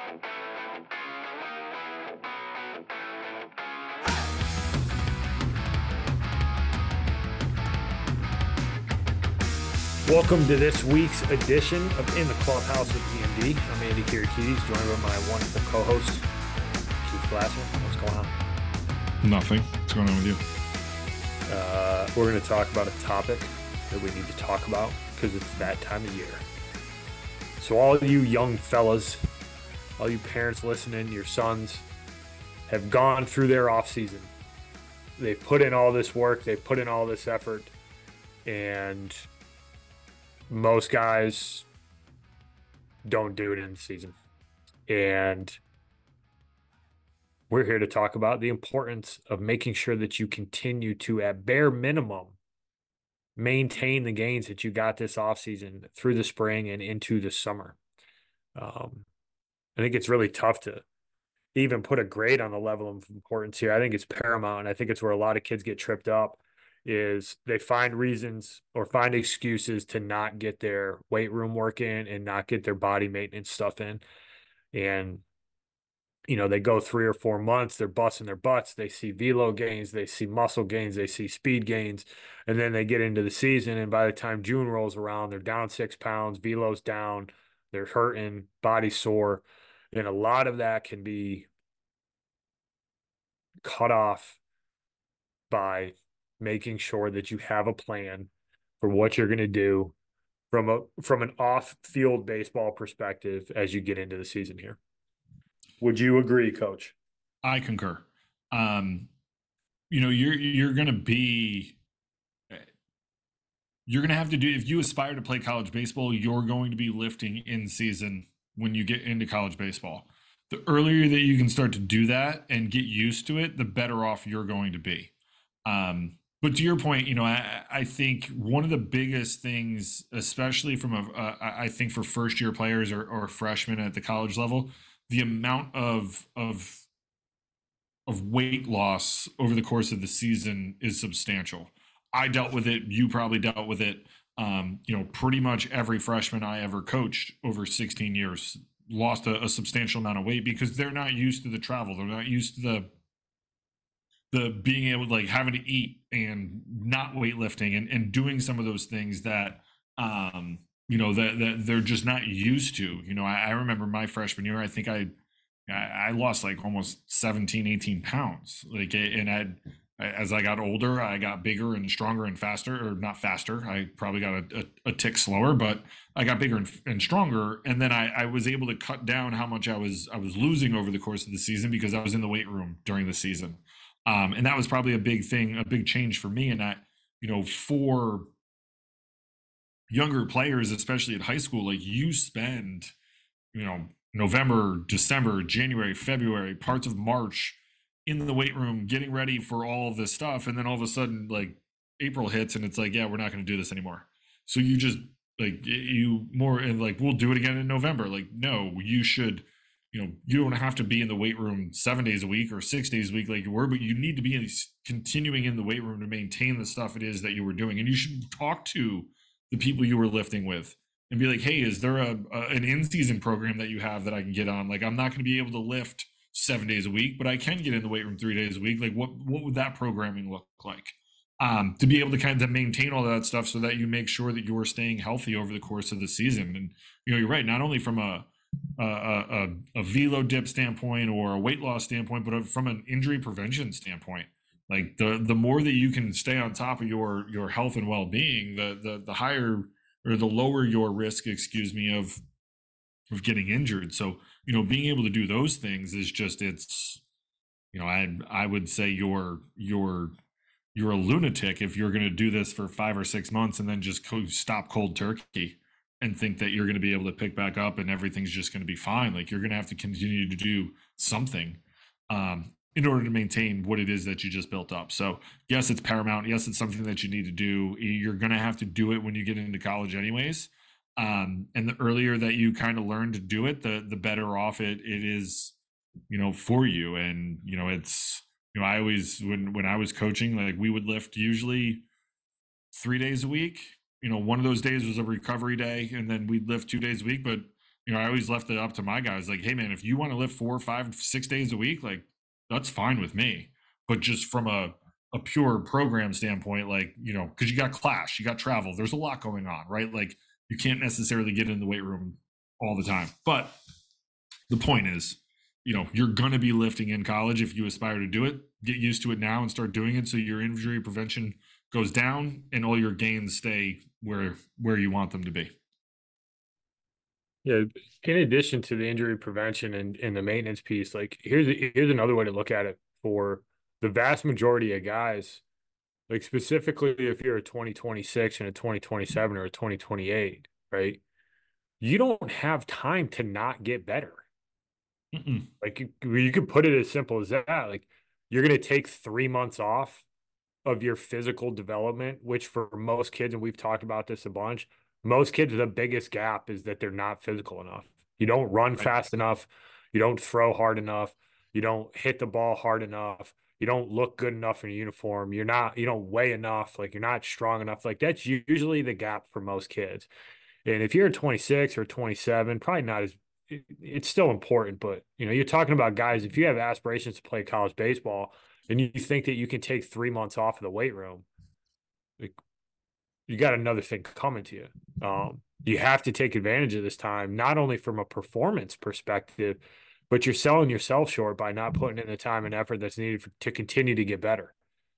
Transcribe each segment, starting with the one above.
Welcome to this week's edition of In the Clubhouse with EMD. I'm Andy Kirikides, joined by my wonderful co-host, Keith Glasser. What's going on? Nothing. What's going on with you? We're going to talk about a topic that we need to talk about because it's that time of year. So all you young fellas, all you parents listening, your sons have gone through their off season. They've put in all this work. They've put in all this effort, and most guys don't do it in the season. And we're here to talk about the importance of making sure that you continue to, at bare minimum, maintain the gains that you got this offseason through the spring and into the summer. I think it's really tough to even put a grade on the level of importance here. I think it's paramount, and I think it's where a lot of kids get tripped up. Is they find reasons or find excuses to not get their weight room work in and not get their body maintenance stuff in. And, you know, they go 3 or 4 months, they're busting their butts. They see velo gains, they see muscle gains, they see speed gains. And then they get into the season, and by the time June rolls around, they're down 6 pounds, velo's down, they're hurting, body sore. And a lot of that can be cut off by making sure that you have a plan for what you're going to do from an off-field baseball perspective as you get into the season here. Would you agree, Coach? I concur. You're going to have to do, if you aspire to play college baseball, you're going to be lifting in season when you get into college baseball. The earlier that you can start to do that and get used to it, the better off you're going to be. But to your point, you know, I think one of the biggest things, especially from I think for first year players or freshmen at the college level, the amount of weight loss over the course of the season is substantial. I dealt with it. You probably dealt with it. Pretty much every freshman I ever coached over 16 years lost a substantial amount of weight because they're not used to the travel. They're not used to the being able to, like, having to eat and not weightlifting and doing some of those things that that they're just not used to. You know, I remember my freshman year, I think I lost like almost 17, 18 pounds. Like, and as I got older, I got bigger and stronger and faster, or not faster. I probably got a tick slower, but I got bigger and stronger. And then I was able to cut down how much I was losing over the course of the season because I was in the weight room during the season. And that was probably a big thing, a big change for me. And that, you know, for younger players, especially at high school, like, you spend, you know, November, December, January, February, parts of March in the weight room getting ready for all of this stuff. And then all of a sudden, like, April hits and it's like, yeah, we're not going to do this anymore. So you just, like, we'll do it again in November. Like, no, you should, you know, you don't have to be in the weight room 7 days a week or 6 days a week like you were, but you need to be continuing in the weight room to maintain the stuff it is that you were doing. And you should talk to the people you were lifting with and be like, hey, is there an in-season program that you have that I can get on? Like, I'm not going to be able to lift 7 days a week, but I can get in the weight room 3 days a week. Like, what would that programming look like? To be able to kind of maintain all that stuff so that you make sure that you are staying healthy over the course of the season. And, you know, you're right, not only from a velo dip standpoint or a weight loss standpoint, but from an injury prevention standpoint. Like, the more that you can stay on top of your health and well-being, the higher, or the lower your risk, of getting injured. So, you know, being able to do those things is just, it's, you know, I would say you're a lunatic if you're going to do this for 5 or 6 months and then just stop cold turkey and think that you're going to be able to pick back up and everything's just going to be fine. Like, you're going to have to continue to do something in order to maintain what it is that you just built up. So yes, it's paramount. Yes, it's something that you need to do. You're going to have to do it when you get into college anyways. And the earlier that you kind of learn to do it, the better off it is, you know, for you. And, you know, it's, you know, I always, when I was coaching, like, we would lift usually 3 days a week. You know, one of those days was a recovery day, and then we'd lift 2 days a week. But, I always left it up to my guys. Like, hey man, if you want to lift 4, 5, 6 days a week, like that's fine with me. But just from a pure program standpoint, like, because you got class, you got travel, there's a lot going on, right? Like you can't necessarily get in the weight room all the time. But the point is, you're going to be lifting in college if you aspire to do it. Get used to it now and start doing it so your injury prevention goes down and all your gains stay where you want them to be. Yeah. In addition to the injury prevention and the maintenance piece, like here's another way to look at it for the vast majority of guys, like specifically if you're a 2026 and a 2027 or a 2028, right? You don't have time to not get better. Mm-mm. Like you could put it as simple as that. Like you're going to take 3 months off of your physical development, which for most kids, and we've talked about this a bunch, most kids, the biggest gap is that they're not physical enough. You don't run Right. fast enough. You don't throw hard enough. You don't hit the ball hard enough. You don't look good enough in a uniform. You don't weigh enough. Like you're not strong enough. Like that's usually the gap for most kids. And if you're 26 or 27, probably not as it's still important, but you're talking about guys, if you have aspirations to play college baseball and you think that you can take 3 months off of the weight room, like you got another thing coming to you. You have to take advantage of this time, not only from a performance perspective, but you're selling yourself short by not putting in the time and effort that's needed to continue to get better.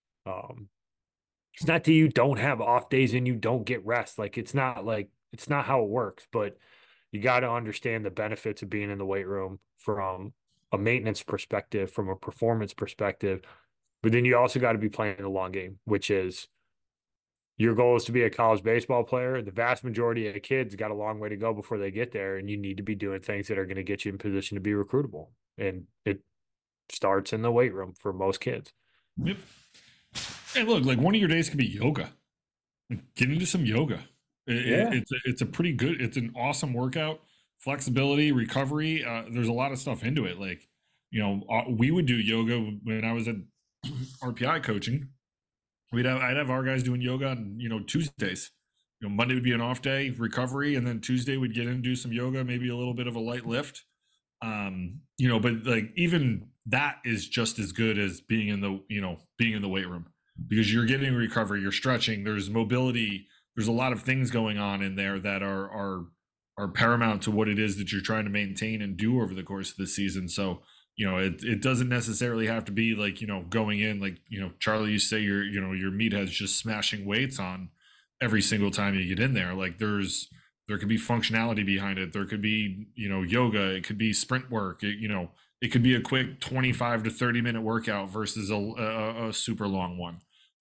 It's not that you don't have off days and you don't get rest. It's not how it works, but you got to understand the benefits of being in the weight room from a maintenance perspective, from a performance perspective. But then you also got to be playing the long game, which is your goal is to be a college baseball player. The vast majority of kids got a long way to go before they get there, and you need to be doing things that are going to get you in position to be recruitable. And it starts in the weight room for most kids. Yep. Hey, look, like one of your days could be yoga. Get into some yoga. It's a pretty good, it's an awesome workout. Flexibility, recovery. There's a lot of stuff into it. Like, we would do yoga when I was at RPI coaching. I'd have our guys doing yoga on, Tuesdays. Monday would be an off day, recovery, and then Tuesday we'd get in and do some yoga, maybe a little bit of a light lift. But like even that is just as good as being in the weight room because you're getting recovery, you're stretching, there's mobility, there's a lot of things going on in there that are paramount to what it is that you're trying to maintain and do over the course of the season. So, it doesn't necessarily have to be like, going in like, Charlie, you say your meathead's just smashing weights on every single time you get in there. Like there could be functionality behind it. There could be, yoga. It could be sprint work. It could be a quick 25 to 30 minute workout versus a super long one.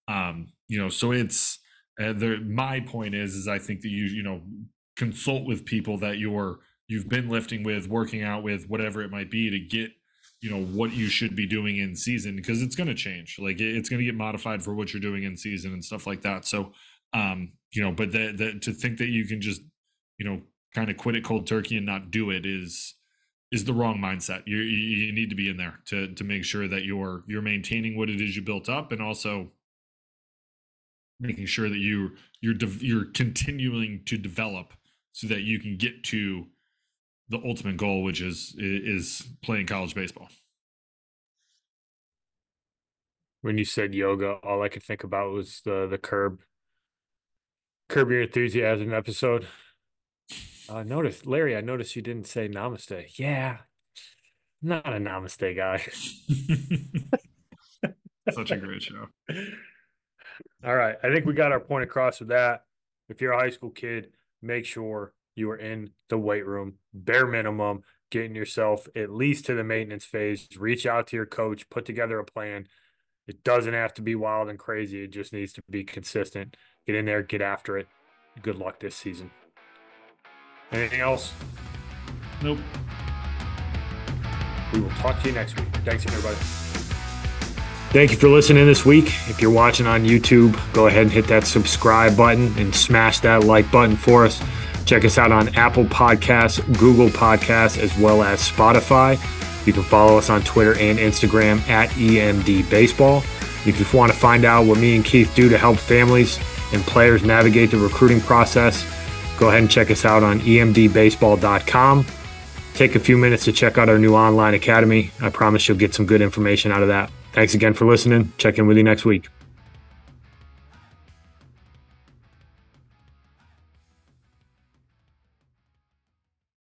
So it's my point is I think that you consult with people that you've been lifting with, working out with, whatever it might be to get, what you should be doing in season because it's going to change. Like it's going to get modified for what you're doing in season and stuff like that. So, but to think that you can just, kind of quit it cold turkey and not do it is the wrong mindset. You need to be in there to make sure that you're maintaining what it is you built up and also making sure that you're continuing to develop so that you can get to the ultimate goal, which is playing college baseball. When you said yoga, all I could think about was the Curb Your Enthusiasm episode. I noticed you didn't say namaste. Yeah, not a namaste guy. Such a great show. All right. I think we got our point across with that. If you're a high school kid, make sure you are in the weight room, bare minimum, getting yourself at least to the maintenance phase. Reach out to your coach, put together a plan. It doesn't have to be wild and crazy. It just needs to be consistent. Get in there, get after it. Good luck this season. Anything else? Nope. We will talk to you next week. Thanks, everybody. Thank you for listening this week. If you're watching on YouTube, go ahead and hit that subscribe button and smash that like button for us. Check us out on Apple Podcasts, Google Podcasts, as well as Spotify. You can follow us on Twitter and Instagram at EMD Baseball. If you want to find out what me and Keith do to help families and players navigate the recruiting process, go ahead and check us out on emdbaseball.com. Take a few minutes to check out our new online academy. I promise you'll get some good information out of that. Thanks again for listening. Check in with you next week.